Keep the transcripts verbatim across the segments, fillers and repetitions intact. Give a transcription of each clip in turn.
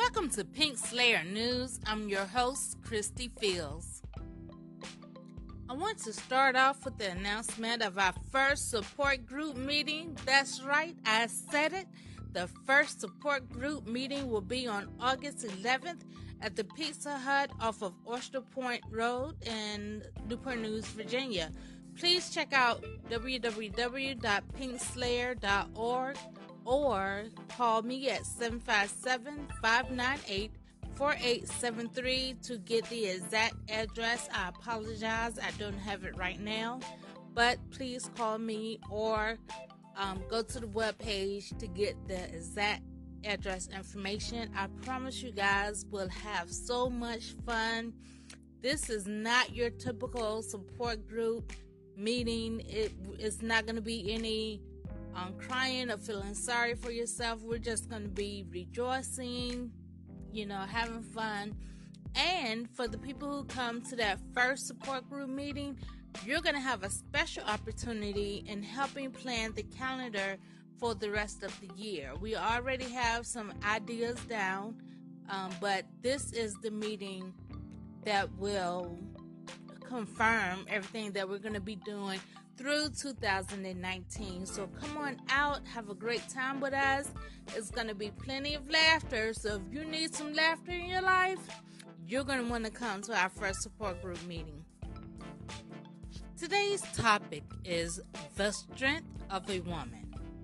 Welcome to Pink Slayer News. I'm your host, Christy Fields. I want to start off with the announcement of our first support group meeting. That's right, I said it. The first support group meeting will be on August eleventh at the Pizza Hut off of Oyster Point Road in Newport News, Virginia. Please check out w w w dot pink slayer dot org or call me at seven five seven, five nine eight, four eight seven three to get the exact address. I apologize, I don't have it right now, but please call me or um, go to the webpage to get the exact address information. I promise you guys will have so much fun. This is not your typical support group meeting. It is not going to be any um, crying or feeling sorry for yourself. We're just going to be rejoicing, you know, having fun. And for the people who come to that first support group meeting, you're going to have a special opportunity in helping plan the calendar for the rest of the year. We already have some ideas down, um, but this is the meeting that will confirm everything that we're going to be doing through two thousand nineteen. So come on out, have a great time with us. It's going to be plenty of laughter. So if you need some laughter in your life, you're going to want to come to our first support group meeting. Today's topic is the strength of a woman.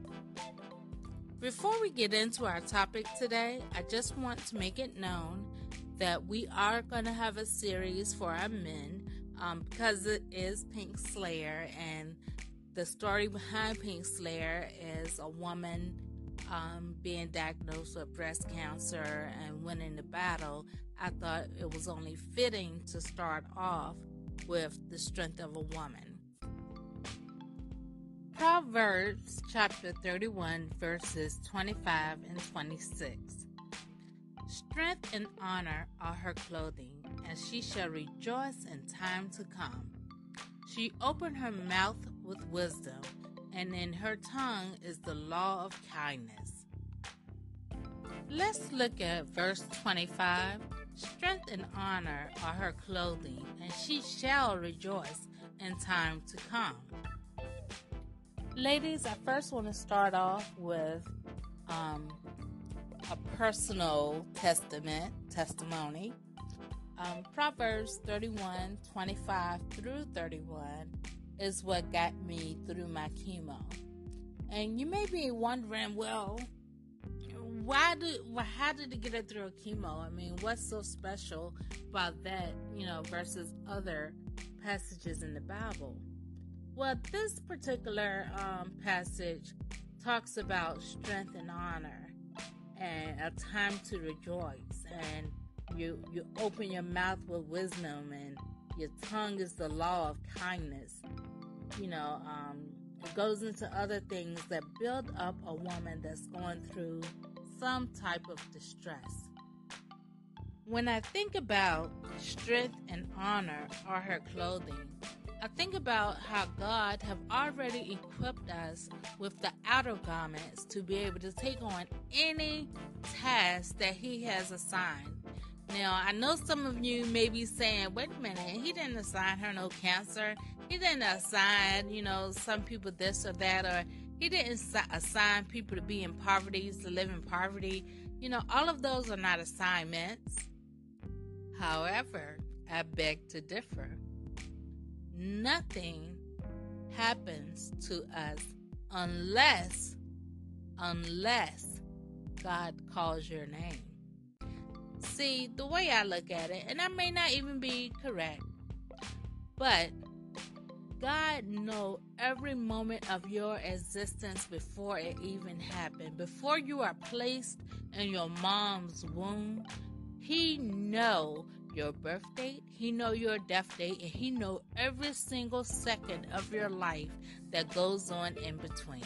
Before we get into our topic today, I just want to make it known that we are going to have a series for our men um, because it is Pink Slayer, and the story behind Pink Slayer is a woman um, being diagnosed with breast cancer and winning the battle. I thought it was only fitting to start off with the strength of a woman. Proverbs chapter thirty-one verses twenty-five and twenty-six. Strength and honor are her clothing, and she shall rejoice in time to come. She opened her mouth with wisdom, and in her tongue is the law of kindness. Let's look at verse twenty-five. Strength and honor are her clothing, and she shall rejoice in time to come. Ladies, I first want to start off with um, a personal testament, testimony. Um, Proverbs thirty-one, twenty-five through thirty-one is what got me through my chemo. And you may be wondering, well, why did, well, how did it get her through a chemo? I mean, what's so special about that, you know, versus other passages in the Bible? Well, this particular um, passage talks about strength and honor and a time to rejoice, and you you open your mouth with wisdom, and your tongue is the law of kindness. You know, um, it goes into other things that build up a woman that's going through some type of distress. When I think about strength and honor are her clothing, I think about how God have already equipped us with the outer garments to be able to take on any task that He has assigned. Now, I know some of you may be saying, wait a minute, He didn't assign her no cancer. He didn't assign, you know, some people this or that, or He didn't assign people to be in poverty, to live in poverty. You know, all of those are not assignments. However, I beg to differ. Nothing happens to us unless, unless God calls your name. See, the way I look at it, and I may not even be correct, but God knows every moment of your existence before it even happened. Before you are placed in your mom's womb, He know your birth date, He know your death date, and He know every single second of your life that goes on in between.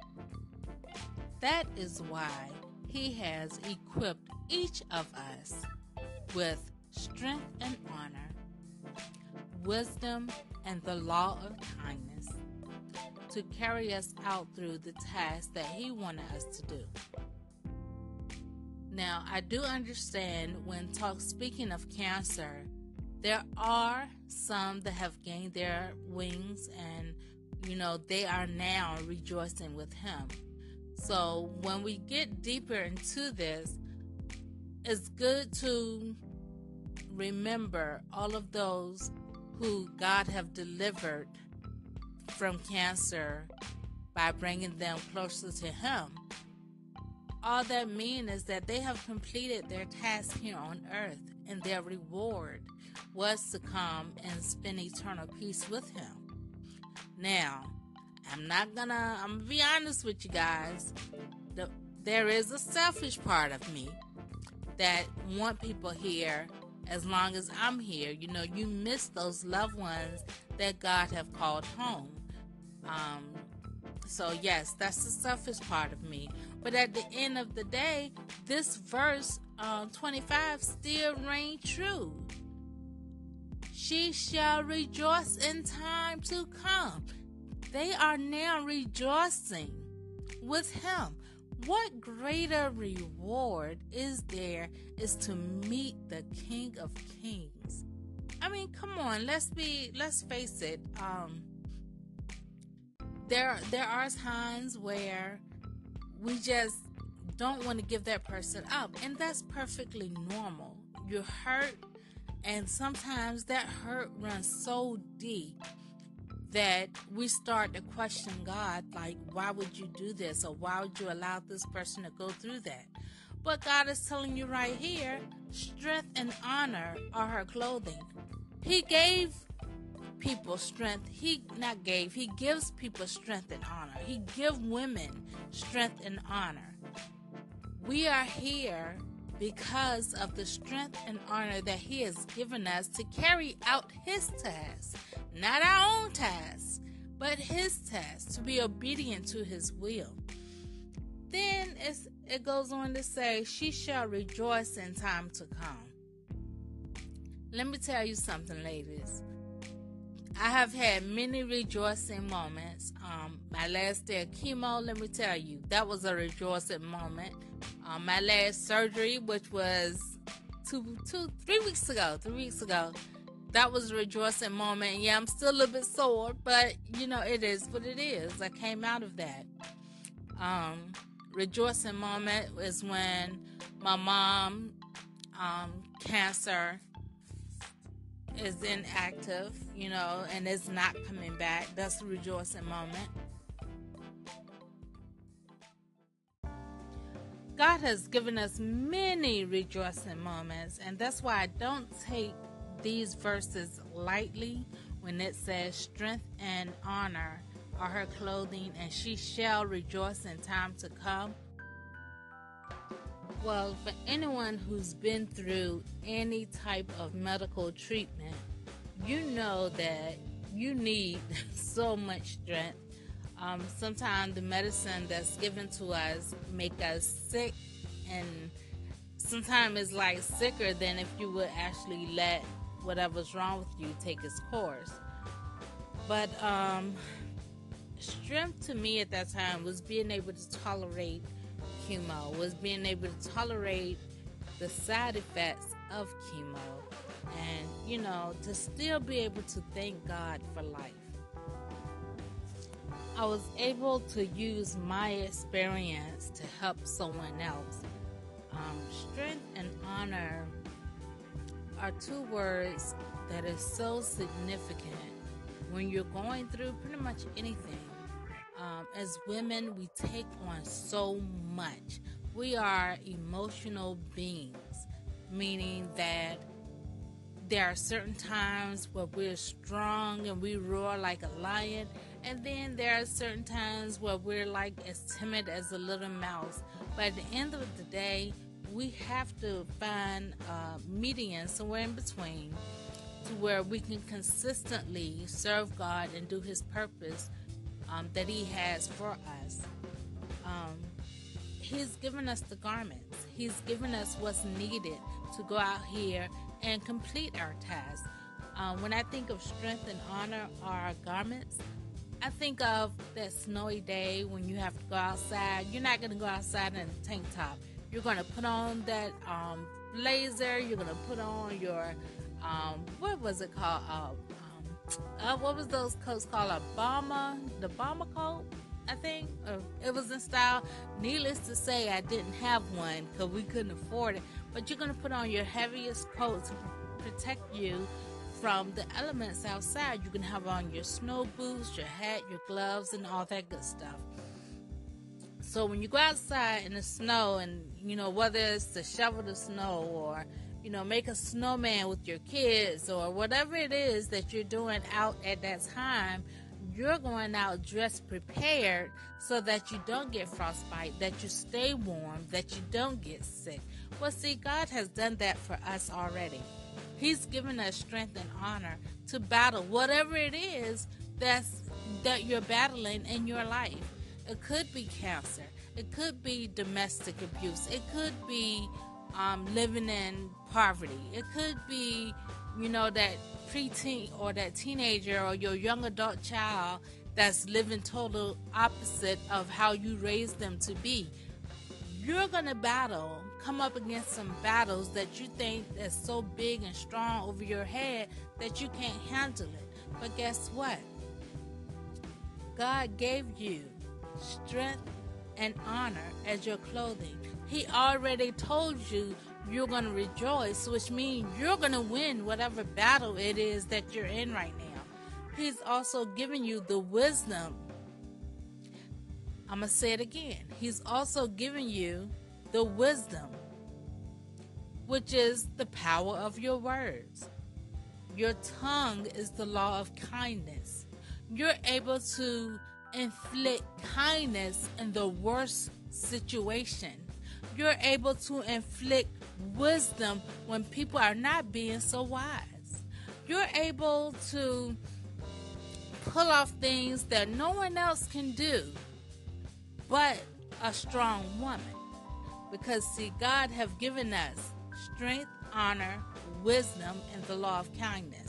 That is why He has equipped each of us with strength and honor, wisdom, and the law of kindness to carry us out through the task that He wanted us to do. Now, I do understand when talk speaking of cancer, there are some that have gained their wings and, you know, they are now rejoicing with him. So when we get deeper into this, it's good to remember all of those who God have delivered from cancer by bringing them closer to him. All that means is that they have completed their task here on earth, and their reward was to come and spend eternal peace with him. Now, I'm not gonna, I'm gonna be honest with you guys. The, there is a selfish part of me that want people here as long as I'm here. You know, you miss those loved ones that God have called home. Um, so yes, that's the selfish part of me. But at the end of the day, this verse um, twenty-five still reigns true. She shall rejoice in time to come. They are now rejoicing with him. What greater reward is there is to meet the King of Kings? I mean, come on, let's be, let's face it. Um, there, there are times where we just don't want to give that person up, and that's perfectly normal. You're hurt, and sometimes that hurt runs so deep that we start to question God, like, why would you do this? Or why would you allow this person to go through that? But God is telling you right here, strength and honor are her clothing. He gave people strength. He not gave, he gives people strength and honor. He gives women strength and honor. We are here because of the strength and honor that he has given us to carry out his task. Not our own task, but his task, to be obedient to his will. Then it's, it goes on to say, she shall rejoice in time to come. Let me tell you something, ladies. I have had many rejoicing moments. Um, my last day of chemo, let me tell you, that was a rejoicing moment. Um, my last surgery, which was two, two, three weeks ago, three weeks ago, that was a rejoicing moment. Yeah, I'm still a little bit sore, but you know, it is what it is. I came out of that. Um, rejoicing moment is when my mom, um, cancer is inactive, you know, and is not coming back. That's a rejoicing moment. God has given us many rejoicing moments, and that's why I don't take these verses lightly when it says strength and honor are her clothing, and she shall rejoice in time to come. Well, for anyone who's been through any type of medical treatment, you know that you need so much strength. Um, sometimes the medicine that's given to us make us sick, and sometimes it's like sicker than if you would actually let whatever's wrong with you take its course. But um, strength to me at that time was being able to tolerate chemo, was being able to tolerate the side effects of chemo, and you know, to still be able to thank God for life. I was able to use my experience to help someone else. Um, strength and honor are two words that is so significant when you're going through pretty much anything. Um, as women, we take on so much. We are emotional beings, meaning that there are certain times where we're strong and we roar like a lion, and then there are certain times where we're like as timid as a little mouse. But at the end of the day, we have to find a median somewhere in between to where we can consistently serve God and do his purpose um, that he has for us. Um, he's given us the garments. He's given us what's needed to go out here and complete our task. Um, when I think of strength and honor are our garments, I think of that snowy day when you have to go outside. You're not going to go outside in a tank top. You're going to put on that um, blazer. You're going to put on your, um, what was it called? Uh, um, uh, what was those coats called? A bomber? The bomber coat, I think. Uh, it was in style. Needless to say, I didn't have one because we couldn't afford it. But you're going to put on your heaviest coat to protect you from the elements outside. You can have on your snow boots, your hat, your gloves, and all that good stuff. So when you go outside in the snow, and you know, whether it's to shovel the snow or, you know, make a snowman with your kids or whatever it is that you're doing out at that time, you're going out dressed prepared so that you don't get frostbite, that you stay warm, that you don't get sick. Well, see, God has done that for us already. He's given us strength and honor to battle whatever it is that's that you're battling in your life. It could be cancer. It could be domestic abuse. It could be um, living in poverty. It could be, you know, that preteen or that teenager or your young adult child that's living total opposite of how you raised them to be. You're going to battle, come up against some battles that you think is so big and strong over your head that you can't handle it. But guess what? God gave you strength and honor as your clothing. He already told you you're going to rejoice, which means you're going to win whatever battle it is that you're in right now. He's also given you the wisdom. I'm going to say it again. He's also given you the wisdom, which is the power of your words. Your tongue is the law of kindness. You're able to inflict kindness in the worst situation. You're able to inflict wisdom when people are not being so wise. You're able to pull off things that no one else can do but a strong woman. Because, see, God have given us strength, honor, wisdom, and the law of kindness.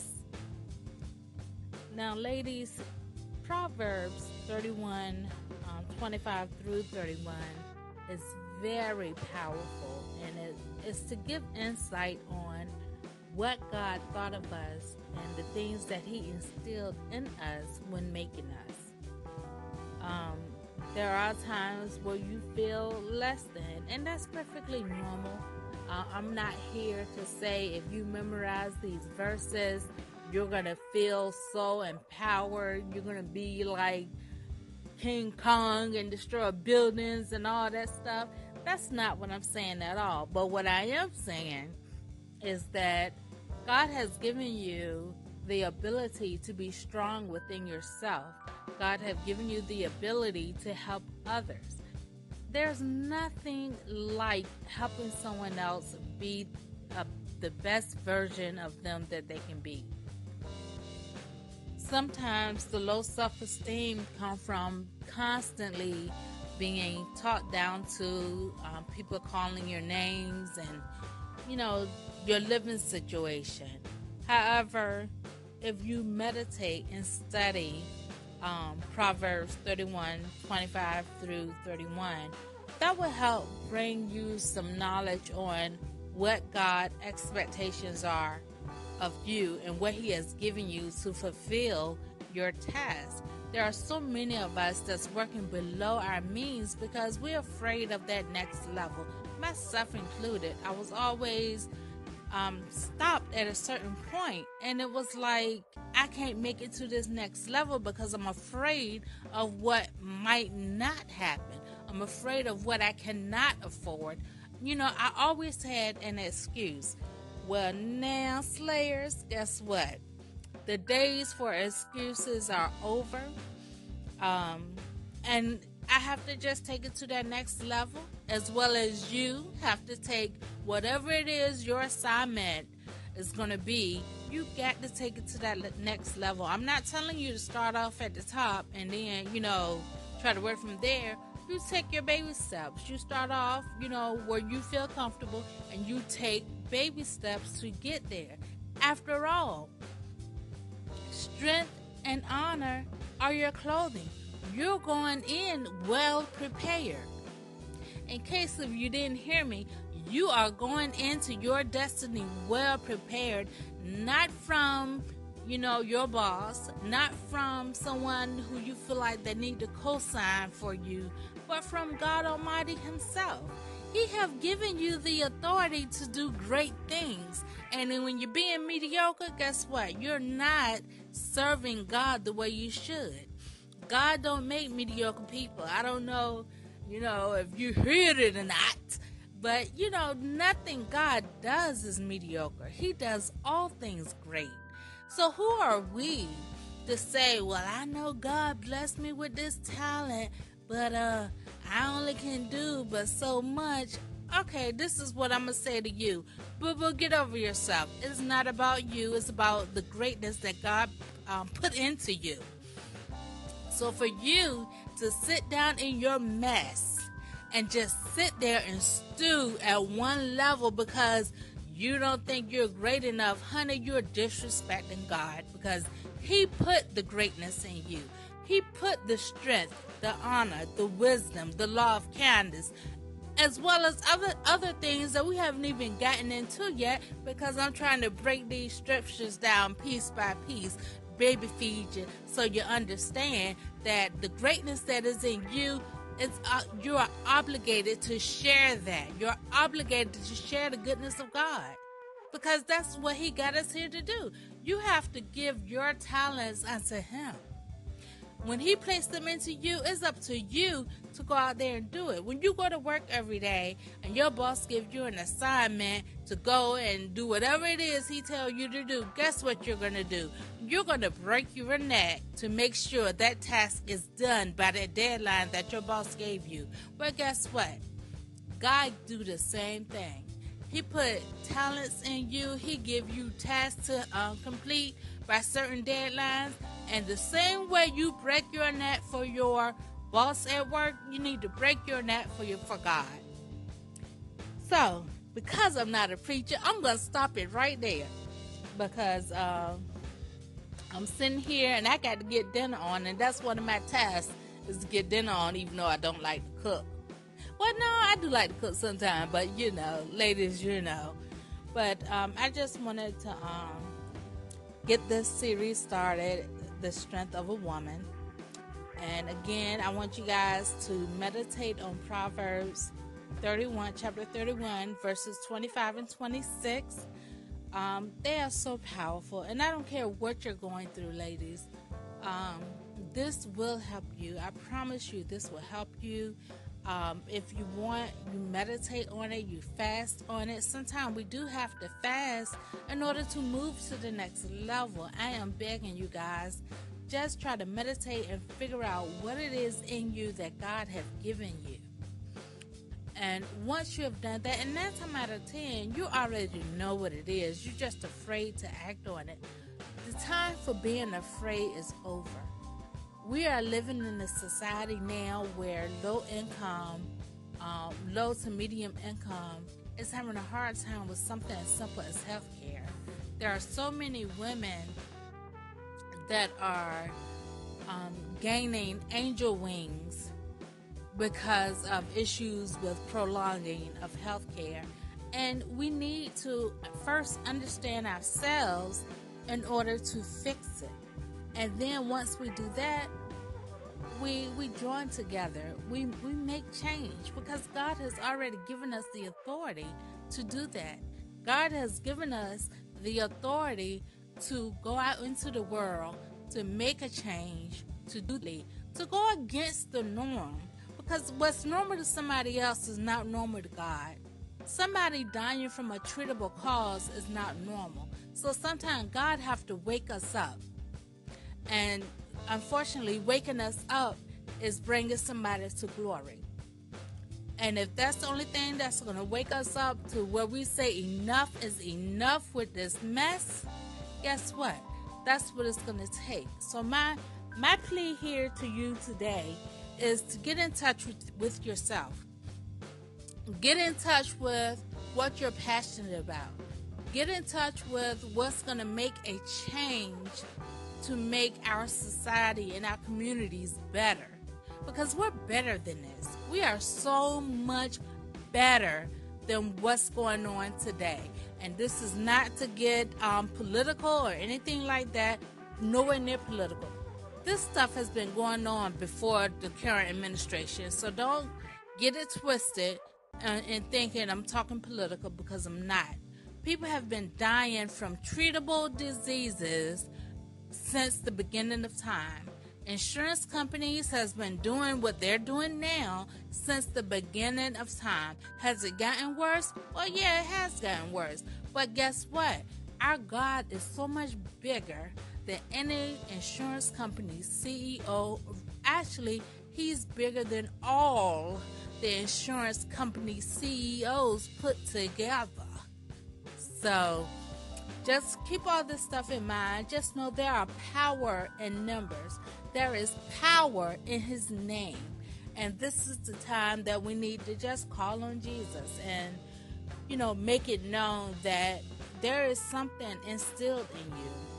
Now, ladies, Proverbs thirty-one, um, twenty-five through thirty-one is very powerful, and it is to give insight on what God thought of us and the things that He instilled in us when making us. Um, there are times where you feel less than, and that's perfectly normal. Uh, I'm not here to say if you memorize these verses, you're going to feel so empowered. You're going to be like King Kong and destroy buildings and all that stuff. That's not what I'm saying at all. But what I am saying is that God has given you the ability to be strong within yourself. God has given you the ability to help others. There's nothing like helping someone else be a, the best version of them that they can be. Sometimes the low self-esteem comes from constantly being talked down to, um, people calling your names and, you know, your living situation. However, if you meditate and study um, Proverbs thirty-one, twenty-five through thirty-one, that will help bring you some knowledge on what God's expectations are of you and what He has given you to fulfill your task. There are so many of us that's working below our means because we're afraid of that next level, myself included. I was always um, stopped at a certain point, and it was like I can't make it to this next level because I'm afraid of what might not happen. I'm afraid of what I cannot afford. You know, I always had an excuse. Well, now, Slayers, guess what? The days for excuses are over. Um, and I have to just take it to that next level, as well as you have to take whatever it is your assignment is going to be. You got to take it to that next level. I'm not telling you to start off at the top and then, you know, try to work from there. You take your baby steps. You start off, you know, where you feel comfortable, and you take baby steps to get there. After all, strength and honor are your clothing. You're going in well prepared. in case if you didn't hear me, you are going into your destiny well prepared, not from, you know, your boss, not from someone who you feel like they need to co-sign for you, but from God Almighty himself. He have given you the authority to do great things. And then when you're being mediocre, guess what? You're not serving God the way you should. God don't make mediocre people. I don't know, you know, if you heard it or not. But, you know, nothing God does is mediocre. He does all things great. So who are we to say, well, I know God blessed me with this talent, but uh, I only can do but so much. Okay, this is what I'm going to say to you. Boo boo, get over yourself. It's not about you. It's about the greatness that God um, put into you. So for you to sit down in your mess and just sit there and stew at one level because you don't think you're great enough, honey, you're disrespecting God, because he put the greatness in you. He put the strength, the honor, the wisdom, the law of kindness, as well as other other things that we haven't even gotten into yet, because I'm trying to break these scriptures down piece by piece, baby feed you, so you understand that the greatness that is in you, it's, uh, you are obligated to share that. You're obligated to share the goodness of God, because that's what he got us here to do. You have to give your talents unto him. When he placed them into you, it's up to you to go out there and do it. When you go to work every day and your boss gives you an assignment to go and do whatever it is he tells you to do, guess what you're going to do? You're going to break your neck to make sure that task is done by the deadline that your boss gave you. But guess what? God do the same thing. He put talents in you. He give you tasks to uh, complete by certain deadlines. And the same way you break your neck for your boss at work, you need to break your neck for your for God. So, because I'm not a preacher, I'm going to stop it right there. Because uh, I'm sitting here and I got to get dinner on. And that's one of my tasks, is to get dinner on, even though I don't like to cook. Well, no, I do like to cook sometimes, but you know, ladies, you know. But um, I just wanted to um, get this series started, The Strength of a Woman. And again, I want you guys to meditate on Proverbs thirty-one, chapter thirty-one, verses twenty-five and twenty-six. Um, they are so powerful. And I don't care what you're going through, ladies. Um, this will help you. I promise you, this will help you. Um, if you want, you meditate on it, you fast on it. Sometimes we do have to fast in order to move to the next level. I am begging you guys, just try to meditate and figure out what it is in you that God has given you. And once you have done that, and nine times out of ten, you already know what it is. You're just afraid to act on it. The time for being afraid is over. We are living in a society now where low income, um, low to medium income is having a hard time with something as simple as health care. There are so many women that are um, gaining angel wings because of issues with prolonging of health care. And we need to first understand ourselves in order to fix it. And then once we do that, we we join together. We we make change, because God has already given us the authority to do that. God has given us the authority to go out into the world, to make a change, to do to go against the norm. Because what's normal to somebody else is not normal to God. Somebody dying from a treatable cause is not normal. So sometimes God have to wake us up. And unfortunately, waking us up is bringing somebody to glory. And if that's the only thing that's going to wake us up to where we say enough is enough with this mess, guess what? That's what it's going to take. So my my plea here to you today is to get in touch with, with yourself. Get in touch with what you're passionate about. Get in touch with what's going to make a change to make our society and our communities better. Because we're better than this. We are so much better than what's going on today. And this is not to get um, political or anything like that, nowhere near political. This stuff has been going on before the current administration, so don't get it twisted and, and thinking I'm talking political, because I'm not. People have been dying from treatable diseases since the beginning of time. Insurance companies has been doing what they're doing now since the beginning of time. Has it gotten worse? Well, yeah, it has gotten worse. But guess what? Our God is so much bigger than any insurance company's C E O. Actually, he's bigger than all the insurance company C E Os put together. So just keep all this stuff in mind. Just know there are power in numbers. There is power in his name. And this is the time that we need to just call on Jesus and, you know, make it known that there is something instilled in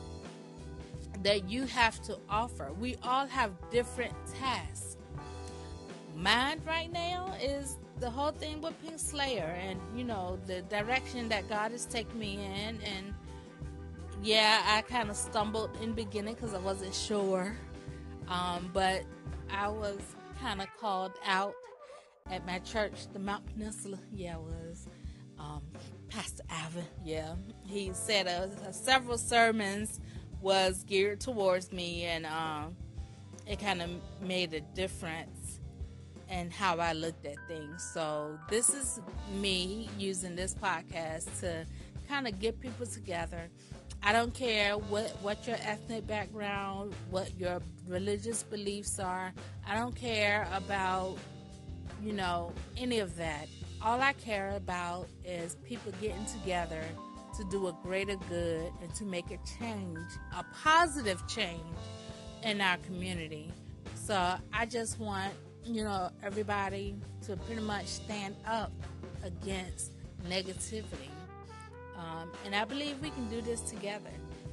you that you have to offer. We all have different tasks. Mine right now is the whole thing with Pink Slayer, and, you know, the direction that God has taken me in. And yeah, I kind of stumbled in the beginning because I wasn't sure. Um, but I was kind of called out at my church, the Mount Peninsula. Yeah, it was um, Pastor Alvin. Yeah, he said uh, several sermons was geared towards me, and um, it kind of made a difference in how I looked at things. So this is me using this podcast to kind of get people together. I don't care what, what your ethnic background, what your religious beliefs are. I don't care about, you know, any of that. All I care about is people getting together to do a greater good and to make a change, a positive change in our community. So I just want, you know, everybody to pretty much stand up against negativity. Um, and I believe we can do this together.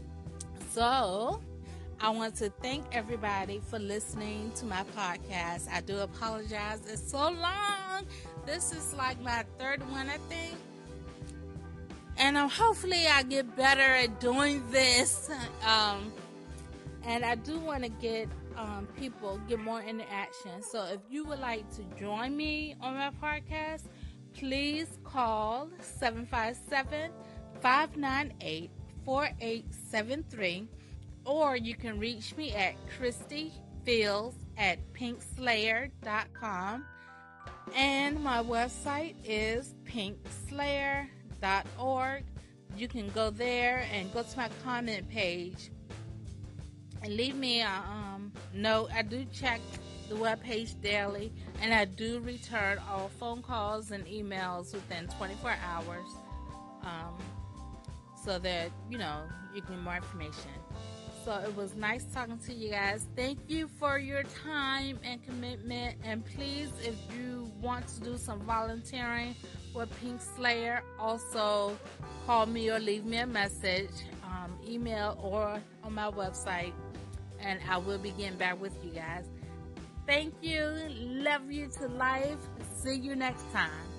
So I want to thank everybody for listening to my podcast. I do apologize. It's so long. This is like my third one, I think. And um, hopefully I get better at doing this. Um, and I do want to get um, people, get more interaction. So if you would like to join me on my podcast, please call seven five seven, five nine eight, four eight seven three, or you can reach me at Christy Fields at pink slayer dot com, and my website is pink slayer dot org. You can go there and go to my comment page and leave me a um, note. I do check the webpage daily, and I do return all phone calls and emails within twenty-four hours, um, so that, you know, you can get more information. So it was nice talking to you guys. Thank you for your time and commitment. And please, if you want to do some volunteering with Pink Slayer, also call me or leave me a message, um, email or on my website, and I will be getting back with you guys. Thank you. Love you to life. See you next time.